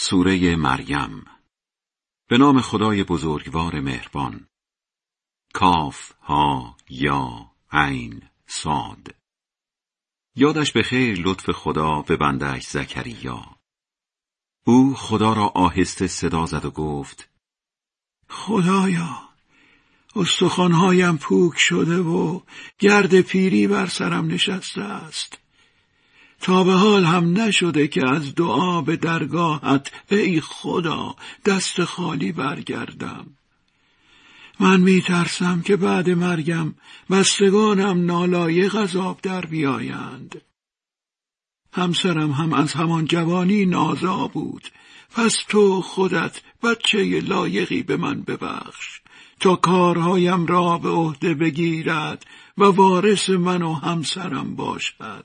سوره مریم. به نام خدای بزرگوار مهربان. کاف ها یا عین صاد. یادش به خیر لطف خدا به بنده‌اش زکریا. او خدا را آهسته صدا زد و گفت: خدایا، استخوان‌هایم پوک شده و گرد پیری بر سرم نشسته است. تا به حال هم نشده که از دعا به درگاهت ای خدا دست خالی برگردم. من میترسم که بعد مرگم بستگانم نالایق از آب در بیایند. همسرم هم از همان جوانی نازا بود، پس تو خودت بچه لایقی به من ببخش تا کارهایم را به عهده بگیرد و وارث من و همسرم باشد.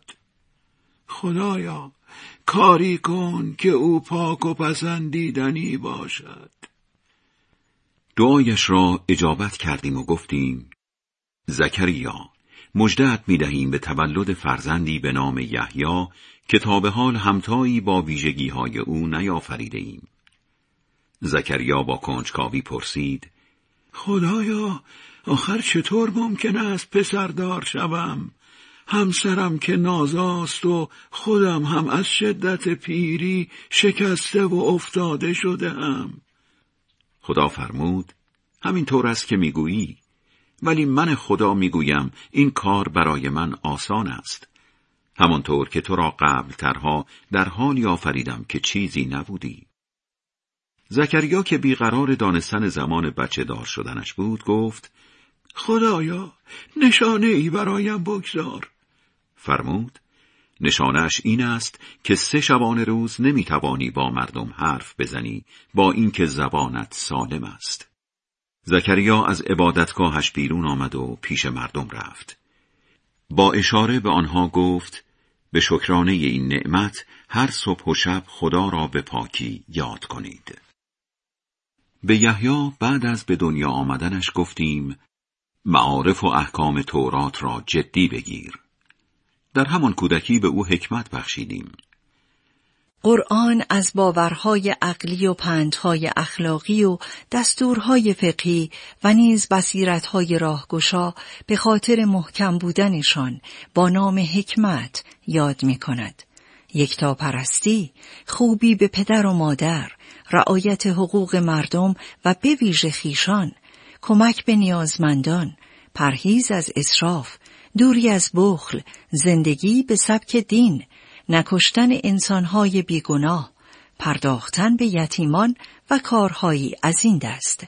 خدایا، کاری کن که او پاک و پسندیدنی باشد. دعایش را اجابت کردیم و گفتیم: زکریا، مژده‌ات می‌دهیم به تولد فرزندی به نام یحیی که تا به حال همتایی با ویژگی‌های او نیافریده‌ایم. زکریا با کنجکاوی پرسید: خدایا، آخر چطور ممکن است پسردار شوم؟ همسرم که نازاست و خودم هم از شدت پیری شکسته و افتاده شده‌ام. خدا فرمود: همینطور است که میگویی، ولی من خدا میگویم این کار برای من آسان است. همانطور که تو را قبل ترها در حالی آفریدم که چیزی نبودی. زکریا که بیقرار دانستن زمان بچه دار شدنش بود گفت: خدایا، نشانه ای برایم بگذار. فرمود: نشانه‌اش این است که 3 شبانه روز نمیتوانی با مردم حرف بزنی با اینکه زبانت سالم است. زکریا از عبادتگاهش بیرون آمد و پیش مردم رفت. با اشاره به آنها گفت: به شکرانه این نعمت هر صبح و شب خدا را به پاکی یاد کنید. به یحیی بعد از به دنیا آمدنش گفتیم: معارف و احکام تورات را جدی بگیر. در همان کودکی به او حکمت بخشیدیم. قرآن از باورهای عقلی و پندهای اخلاقی و دستورهای فقهی و نیز بصیرتهای راهگشا به خاطر محکم بودنشان با نام حکمت یاد می کند. یکتاپرستی، خوبی به پدر و مادر، رعایت حقوق مردم و به ویژه خویشان، کمک به نیازمندان، پرهیز از اسراف، دوری از بخل، زندگی به سبک دین، نکشتن انسانهای بیگناه، پرداختن به یتیمان و کارهایی از این دست.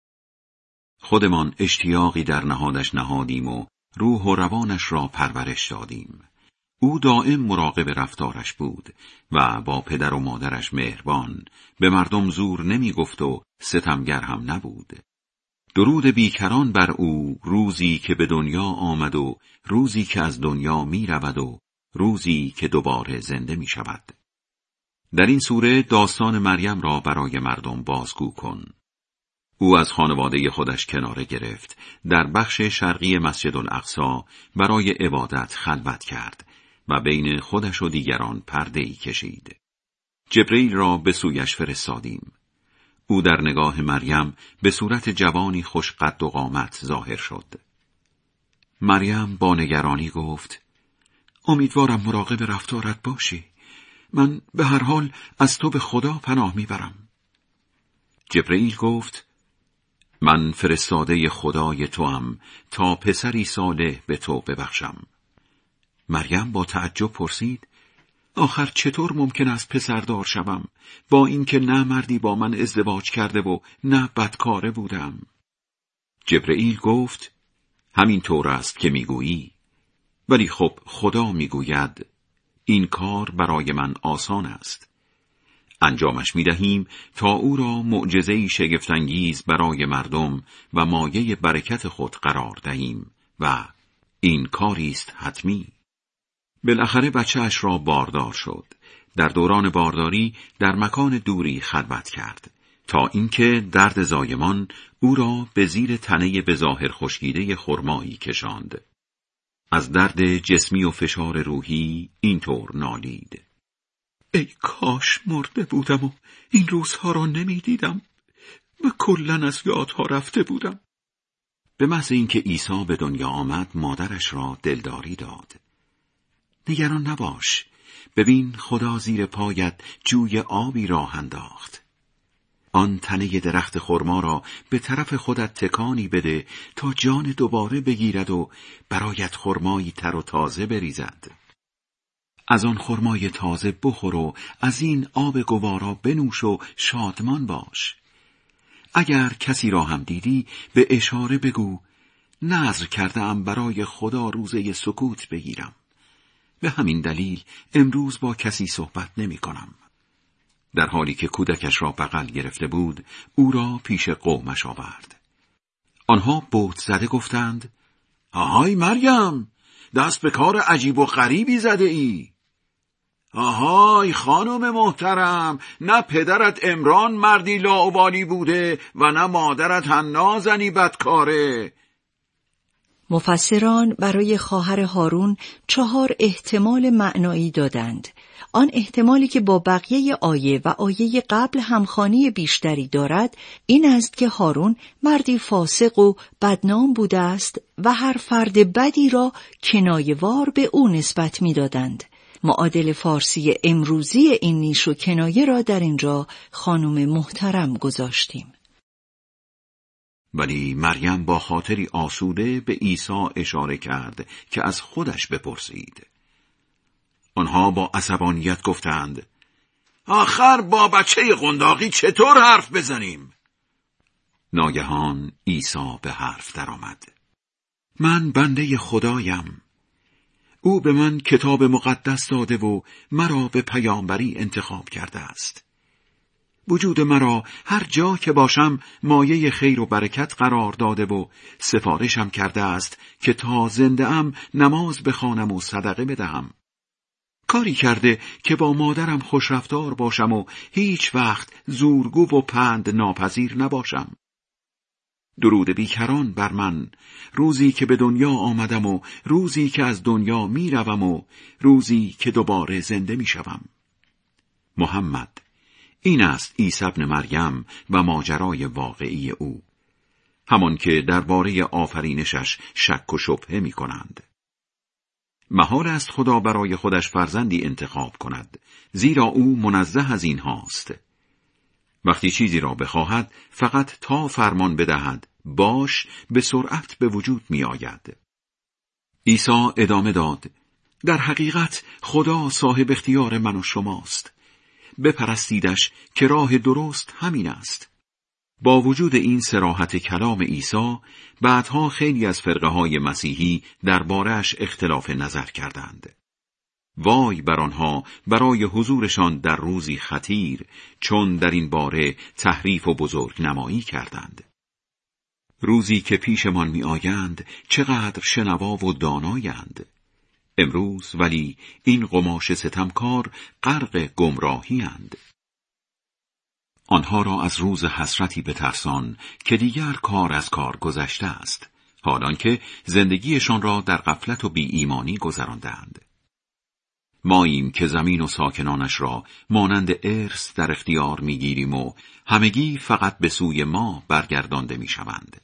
خودمان اشتیاقی در نهادش نهادیم و روح و روانش را پرورش دادیم. او دائم مراقب رفتارش بود و با پدر و مادرش مهربان، به مردم زور نمی گفت و ستمگر هم نبود. درود بیکران بر او روزی که به دنیا آمد و روزی که از دنیا می رود و روزی که دوباره زنده می شود. در این سوره داستان مریم را برای مردم بازگو کن. او از خانواده خودش کناره گرفت، در بخش شرقی مسجد الاقصی برای عبادت خلوت کرد و بین خودش و دیگران پرده‌ای کشید. جبرئیل را به سویش فرستادیم. او در نگاه مریم به صورت جوانی خوش قد و قامت ظاهر شد. مریم با نگرانی گفت: امیدوارم مراقب رفتارت باشی. من به هر حال از تو به خدا پناه میبرم. جبرئیل گفت: من فرستاده خدای توام تا پسری صالح به تو ببخشم. مریم با تعجب پرسید: آخر چطور ممکن است پسردار شوم با اینکه نه مردی با من ازدواج کرده و نه بدکاره بودم؟ جبرئیل گفت: همین طور است که میگویی، ولی خب خدا میگوید این کار برای من آسان است. انجامش میدهیم تا او را معجزه‌ای شگفت‌انگیز برای مردم و مایه برکت خود قرار دهیم و این کاری است حتمی. بالاخره بچه‌اش را باردار شد. در دوران بارداری در مکان دوری خلوت کرد تا اینکه درد زایمان او را به زیر تنه به ظاهر خشکیده خرمایی کشاند. از درد جسمی و فشار روحی اینطور نالید: ای کاش مرده بودم و این روزها را نمی دیدم و کلاً از یادها رفته بودم. به محض اینکه عیسی به دنیا آمد مادرش را دلداری داد. نگران نباش، ببین خدا زیر پایت جوی آبی راه انداخت. آن تنه درخت خرما را به طرف خودت تکانی بده تا جان دوباره بگیرد و برایت خرمایی تر و تازه بریزد. از آن خرمای تازه بخور و از این آب گوارا بنوش و شادمان باش. اگر کسی را هم دیدی به اشاره بگو نذر کرده‌ام برای خدا روزه سکوت بگیرم. به همین دلیل امروز با کسی صحبت نمی کنم. در حالی که کودکش را بغل گرفته بود او را پیش قومش آورد. آنها بهت زده گفتند آهای مریم، دست به کار عجیب و غریبی زده ای. آهای خانم محترم، نه پدرت عمران مردی لاابالی بوده و نه مادرت حنا زنی بدکاره. مفسران برای خواهر هارون 4 احتمال معنایی دادند. آن احتمالی که با بقیه آیه و آیه قبل همخوانی بیشتری دارد این است که هارون مردی فاسق و بدنام بوده است و هر فرد بدی را کنایه‌وار به او نسبت می‌دادند. معادل فارسی امروزی این نیش و کنایه را در اینجا خانم محترم گذاشتیم. ولی مریم با خاطری آسوده به عیسی اشاره کرد که از خودش بپرسید. آنها با عصبانیت گفتند آخر با بچه قنداقی چطور حرف بزنیم؟ ناگهان عیسی به حرف درآمد. من بنده خدایم. او به من کتاب مقدس داده و مرا به پیامبری انتخاب کرده است. وجود مرا هر جا که باشم مایه خیر و برکت قرار داده و سفارشم کرده است که تا زنده ام نماز بخوانم و صدقه بدهم. کاری کرده که با مادرم خوشرفتار باشم و هیچ وقت زورگو و پند ناپذیر نباشم. درود بیکران بر من، روزی که به دنیا آمدم و روزی که از دنیا می روم و روزی که دوباره زنده می شوم. محمد، این است عیسی ابن مریم و ماجرای واقعی او، همان که درباره آفرینشش شک و شبهه می کنند. محال است خدا برای خودش فرزندی انتخاب کند، زیرا او منزه از این هاست. وقتی چیزی را بخواهد فقط تا فرمان بدهد باش به سرعت به وجود می آید. عیسی ادامه داد در حقیقت خدا صاحب اختیار من و شماست. بپرستیدش که راه درست همین است. با وجود این صراحت کلام عیسی بعدها خیلی از فرقه‌های مسیحی درباره‌اش اختلاف نظر کردند. وای بر آنها برای حضورشان در روزی خطیر، چون در این باره تحریف و بزرگ نمایی کردند. روزی که پیشمان می آیند چقدر شنوا و دانایند. امروز ولی این قماش ستمکار غرق گمراهی اند. آنها را از روز حسرتی بترسان که دیگر کار از کار گذشته است، حالان که زندگیشان را در غفلت و بی ایمانی گذراندند. ماییم که زمین و ساکنانش را مانند ارث در اختیار میگیریم و همگی فقط به سوی ما برگردانده میشوند.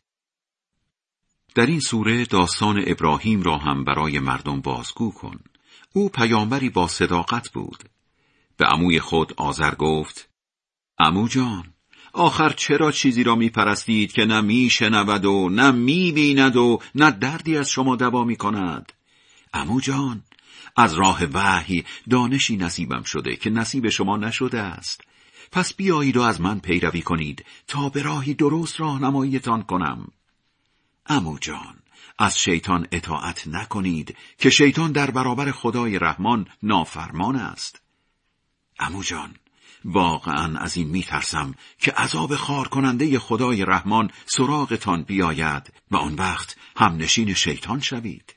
در این سوره داستان ابراهیم را هم برای مردم بازگو کن. او پیامبری با صداقت بود. به عموی خود آزر گفت عمو جان، آخر چرا چیزی را میپرستید که نه میشنود و نه میبیند و نه دردی از شما دوا میکند؟ عمو جان، از راه وحی دانشی نصیبم شده که نصیب شما نشده است. پس بیایید و از من پیروی کنید تا به راهی درست راهنماییتان کنم. عمو جان، از شیطان اطاعت نکنید که شیطان در برابر خدای رحمان نافرمان است. عمو جان، واقعا از این میترسم که عذاب خار کننده خدای رحمان سراغتان بیاید و آن وقت همنشین شیطان شوید.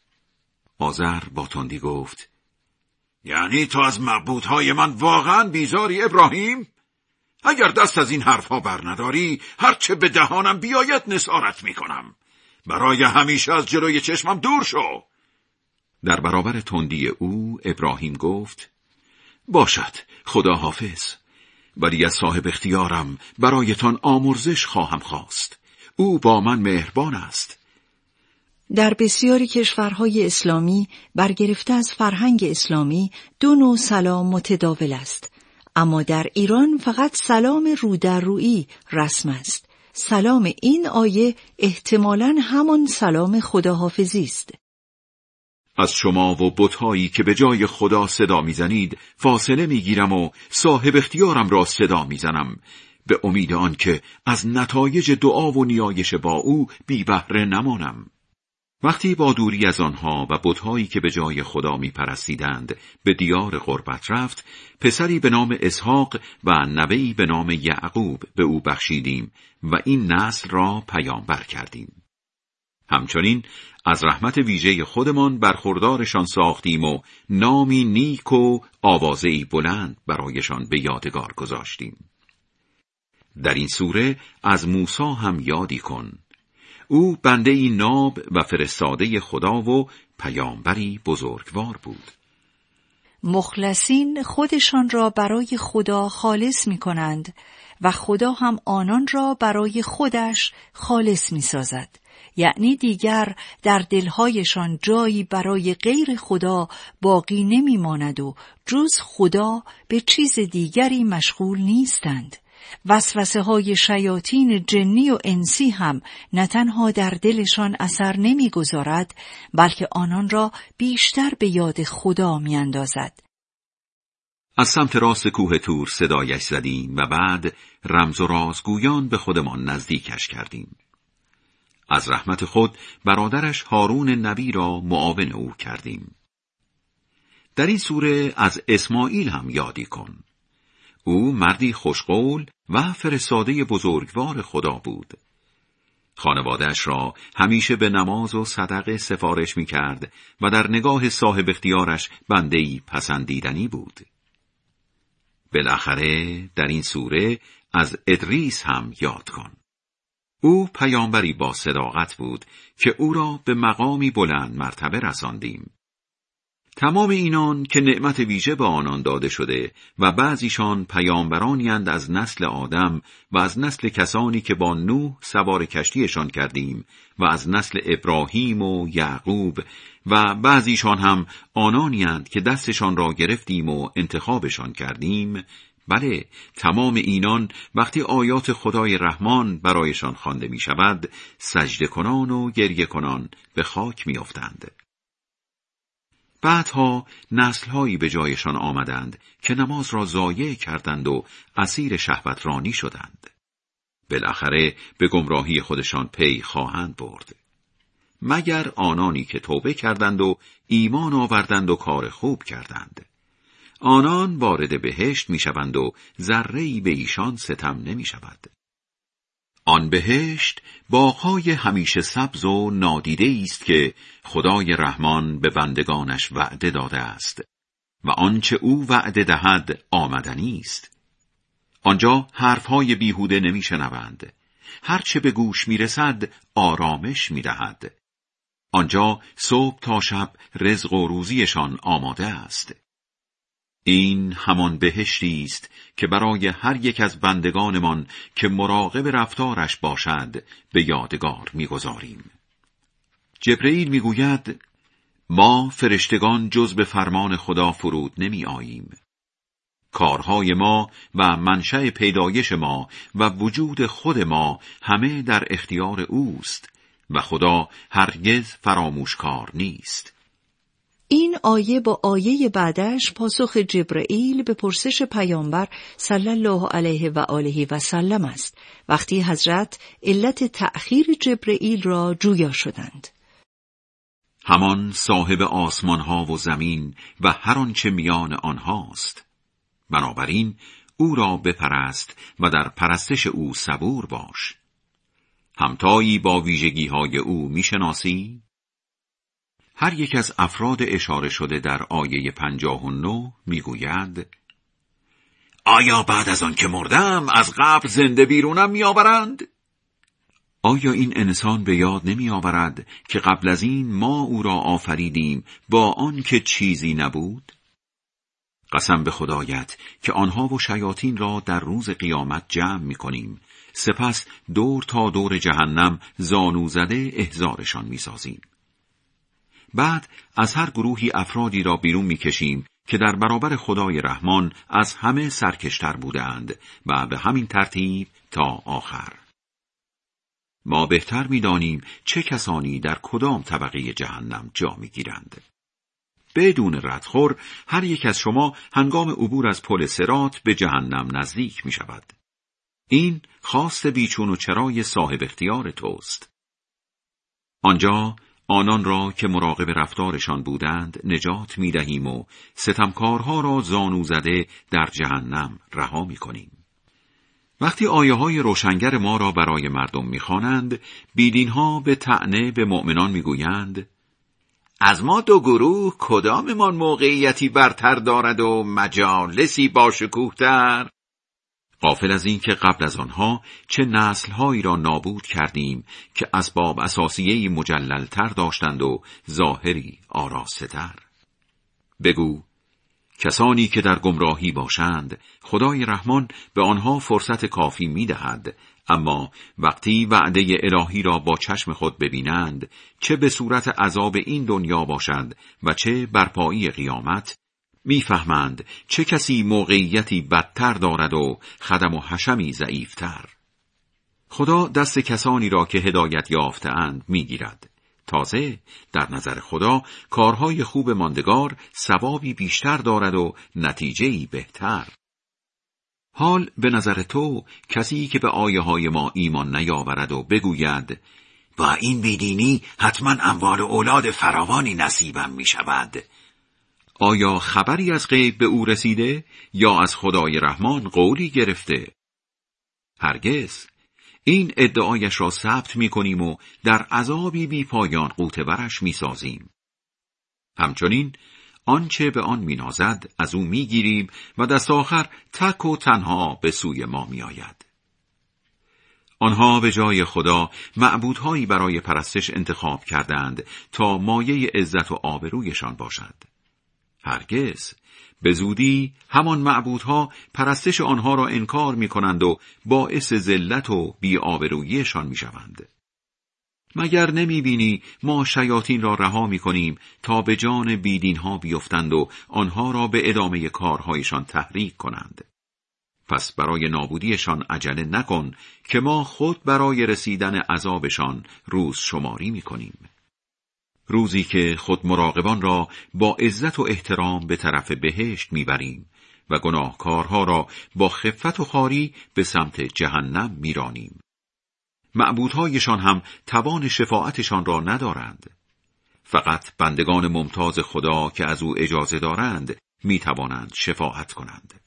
آزر با تندی گفت یعنی تو از معبودهای من واقعا بیزاری ابراهیم؟ اگر دست از این حرفها بر نداری هرچه به دهانم بیاید نثارت میکنم. برای همیشه از جلوی چشمم دور شو. در برابر تندی او ابراهیم گفت باشد، خدا حافظ. ولی از صاحب اختیارم برایتان آمرزش خواهم خواست. او با من مهربان است. در بسیاری کشورهای اسلامی برگرفته از فرهنگ اسلامی 2 نوع سلام متداول است. اما در ایران فقط سلام رو در رویی رسم است. سلام این آیه احتمالاً همان سلام خداحافظی است. از شما و بت‌هایی که به جای خدا صدا میزنید فاصله میگیرم و صاحب اختیارم را صدا میزنم، به امید آن که از نتایج دعا و نیایش با او بی بهره نمانم. وقتی با دوری از آنها و بت‌هایی که به جای خدا میپرستیدند به دیار غربت رفت، پسری به نام اسحاق و نوه‌ای به نام یعقوب به او بخشیدیم و این نسل را پیامبر کردیم. همچنین از رحمت ویژه خودمان برخوردارشان ساختیم و نامی نیک و آوازه‌ای بلند برایشان به یادگار گذاشتیم. در این سوره از موسی هم یادی کن. او بنده‌ای ناب و فرستاده خدا و پیامبری بزرگوار بود. مخلصین خودشان را برای خدا خالص می کنند و خدا هم آنان را برای خودش خالص می سازد. یعنی دیگر در دلهایشان جایی برای غیر خدا باقی نمی ماند و جز خدا به چیز دیگری مشغول نیستند. وسوسه های شیاطین جنی و انسی هم نه تنها در دلشان اثر نمی گذارد بلکه آنان را بیشتر به یاد خدا می اندازد. از سمت راست کوه تور صدایش زدیم و بعد رمز و رازگویان به خودمان نزدیکش کردیم. از رحمت خود برادرش هارون نبی را معاون او کردیم. در این سوره از اسماعیل هم یادی کن. او مردی خوشقول و فرستاده بزرگوار خدا بود. خانواده‌اش را همیشه به نماز و صدقه سفارش می‌کرد و در نگاه صاحب اختیارش بنده‌ای پسندیدنی بود. بالاخره در این سوره از ادریس هم یاد کن. او پیامبری با صداقت بود که او را به مقامی بلند مرتبه رساندیم. تمام اینان که نعمت ویژه به آنان داده شده و بعضیشان پیامبرانی‌اند از نسل آدم و از نسل کسانی که با نوح سوار کشتیشان کردیم و از نسل ابراهیم و یعقوب و بعضیشان هم آنانی‌اند که دستشان را گرفتیم و انتخابشان کردیم. بله، تمام اینان وقتی آیات خدای رحمان برایشان خوانده می شود سجده کنان و گریه کنان به خاک می افتند. بعدها نسل‌هایی به جایشان آمدند که نماز را ضایع کردند و اسیر شهوت رانی شدند. بالاخره به گمراهی خودشان پی خواهند برد. مگر آنانی که توبه کردند و ایمان آوردند و کار خوب کردند. آنان وارد بهشت می شوند و ذره‌ای به ایشان ستم نمی شود. آن بهشت باغ‌های همیشه سبز و نادیده است که خدای رحمان به بندگانش وعده داده است و آنچه او وعده دهد آمدنی است. آنجا حرفهای بیهوده نمی شنوند. هرچه به گوش می رسد آرامش می دهد. آنجا صبح تا شب رزق و روزیشان آماده است. این همان بهشتی است که برای هر یک از بندگانمان که مراقب رفتارش باشد به یادگار می‌گذاریم. جبرئیل می‌گوید ما فرشتگان جز به فرمان خدا فرود نمی آییم. کارهای ما و منشأ پیدایش ما و وجود خود ما همه در اختیار اوست و خدا هرگز فراموشکار نیست. این آیه با آیه بعدش پاسخ جبرئیل به پرسش پیامبر صلی الله علیه و آله و سلم است، وقتی حضرت علت تأخیر جبرئیل را جویا شدند. همان صاحب آسمانها و زمین و هر آنچه میان آنهاست. بنابراین او را بپرست و در پرستش او صبور باش. همتایی با ویژگی‌های او میشناسی؟ هر یک از افراد اشاره شده در آیه 59 میگوید آیا بعد از آن که مردم از قبر زنده بیرونم میآورند؟ آیا این انسان به یاد نمی آورد که قبل از این ما او را آفریدیم با آن که چیزی نبود؟ قسم به خدایت که آنها و شیاطین را در روز قیامت جمع می‌کنیم، سپس دور تا دور جهنم زانو زده احضارشان می‌سازیم. بعد از هر گروهی افرادی را بیرون می‌کشیم که در برابر خدای رحمان از همه سرکشتر بودند و به همین ترتیب تا آخر. ما بهتر می‌دانیم چه کسانی در کدام طبقه جهنم جا می‌گیرند. بدون ردخور هر یک از شما هنگام عبور از پل صراط به جهنم نزدیک می‌شود. این خواست بیچون و چرای صاحب اختیار توست. آنجا آنان را که مراقب رفتارشان بودند نجات می‌دهیم و ستمکارها را زانو زده در جهنم رها می‌کنیم. وقتی آیه‌های روشنگر ما را برای مردم می‌خوانند، بیدینها به طعنه به مؤمنان می‌گویند: از ما دو گروه کداممان موقعیتی برتر دارد و مجالسی باشکوه‌تر؟ غافل از این که قبل از آنها چه نسل‌هایی را نابود کردیم که اسباب اساسیه‌ای مجلل‌تر داشتند و ظاهری آراسته‌تر. بگو کسانی که در گمراهی باشند خدای رحمان به آنها فرصت کافی می‌دهد، اما وقتی وعده الهی را با چشم خود ببینند، چه به صورت عذاب این دنیا باشد و چه برپایی قیامت، میفهمند چه کسی موقعیتی بدتر دارد و خدم و حشمی ضعیفتر. خدا دست کسانی را که هدایت یافته‌اند میگیرد. تازه در نظر خدا کارهای خوب ماندگار ثوابی بیشتر دارد و نتیجه‌ای بهتر. حال به نظر تو کسی که به آیه‌های ما ایمان نیاورد و بگوید با این بیدینی حتما اموال و اولاد فراوانی نصیبم می شود، آیا خبری از غیب به او رسیده یا از خدای رحمان قولی گرفته؟ هرگز. این ادعایش را ثبت می کنیم و در عذابی بی پایان غوطه ورش می سازیم. همچنین آنچه به آن می نازد از او می گیریم و دست آخر تک و تنها به سوی ما می آید. آنها به جای خدا معبودهایی برای پرستش انتخاب کردند تا مایه عزت و آبرویشان باشد. هرگز. به زودی همان معبودها پرستش آنها را انکار می کنند و باعث ذلت و بی‌آبروییشان می شوند. مگر نمی بینی ما شیاطین را رها می کنیم تا به جان بیدینها بیفتند و آنها را به ادامه کارهایشان تحریک کنند؟ پس برای نابودیشان عجله نکن که ما خود برای رسیدن عذابشان روز شماری می کنیم. روزی که خود مراقبان را با عزت و احترام به طرف بهشت میبریم و گناهکارها را با خفت و خواری به سمت جهنم میرانیم. معبودهایشان هم توان شفاعتشان را ندارند. فقط بندگان ممتاز خدا که از او اجازه دارند میتوانند شفاعت کنند.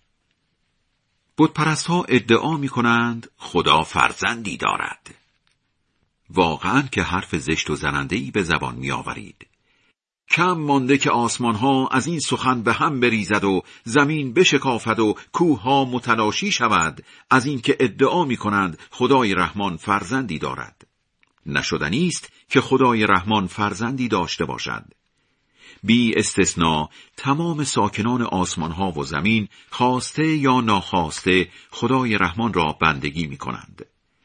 بتپرستها ادعا میکنند خدا فرزندی دارد. واقعاً که حرف زشت و زننده‌ای به زبان می‌آورید. کم مانده که آسمان‌ها از این سخن به هم بریزد و زمین بشکافد و کوه‌ها متلاشی شود از این که ادعا می‌کنند خدای رحمان فرزندی دارد. نشدنی است که خدای رحمان فرزندی داشته باشد. بی استثناء تمام ساکنان آسمان‌ها و زمین خواسته یا ناخواسته خدای رحمان را بندگی می‌کنند.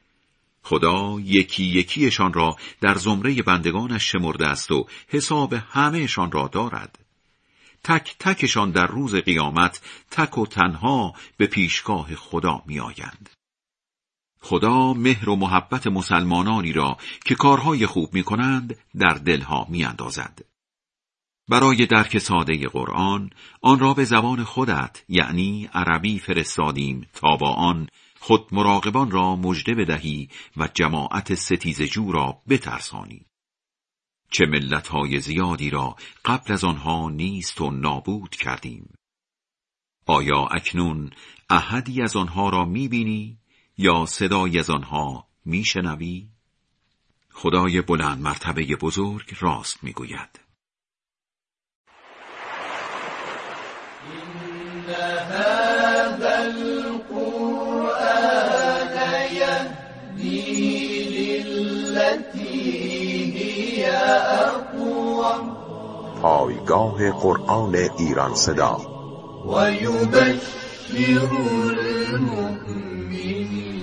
خدا یکی یکیشان را در زمره بندگانش شمرده است و حساب همهشان را دارد. تک تکشان در روز قیامت تک و تنها به پیشگاه خدا می آیند. خدا مهر و محبت مسلمانانی را که کارهای خوب می کنند در دلها می اندازد. برای درک ساده قرآن آن را به زبان خودت یعنی عربی فرستادیم تا با آن خود مراقبان را مژده بدهی و جماعت ستیزجو را بترسانی. چه ملت‌های زیادی را قبل از آنها نیست و نابود کردیم. آیا اکنون احدی از آنها را می‌بینی یا صدایی از آنها می‌شنوی؟ خدای بلند مرتبه بزرگ راست می‌گوید. پایگاه قرآن ایران صدا ويبشر المؤمنين